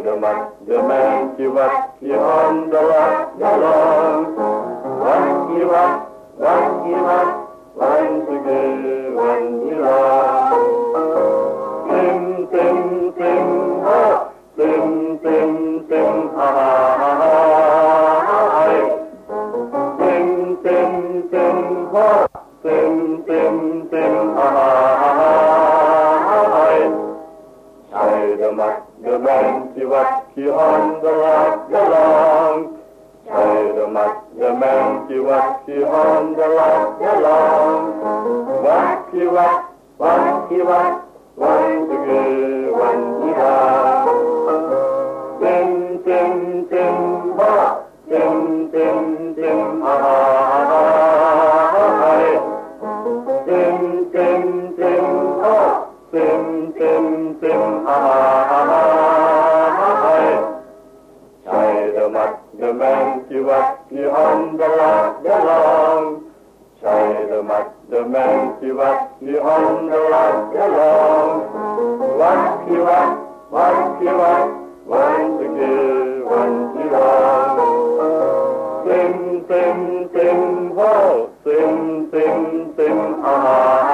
man, he on the left, along. What he want to give when he loves. Sim, sim, sim, ho, sim, sim, sim, ha, ha, ha, ha, sim, sim, sim, ho, sim, sim, sim, ha, ha, ha, ha. The man, he on the left, along. The man, he on the left, along. What he want to give when he loves. Sim, sim, sim, ho, sim, sim, sim, ha, ha, ha, ha. Sim, sim, sim, ho, sim, sim, sim, ha, ha, ha, ha. The man, he on the left, along. The man, he on the left, along. What he want to give when he loves. Sim, sim, sim, ho, sim, sim, sim, ha, ha.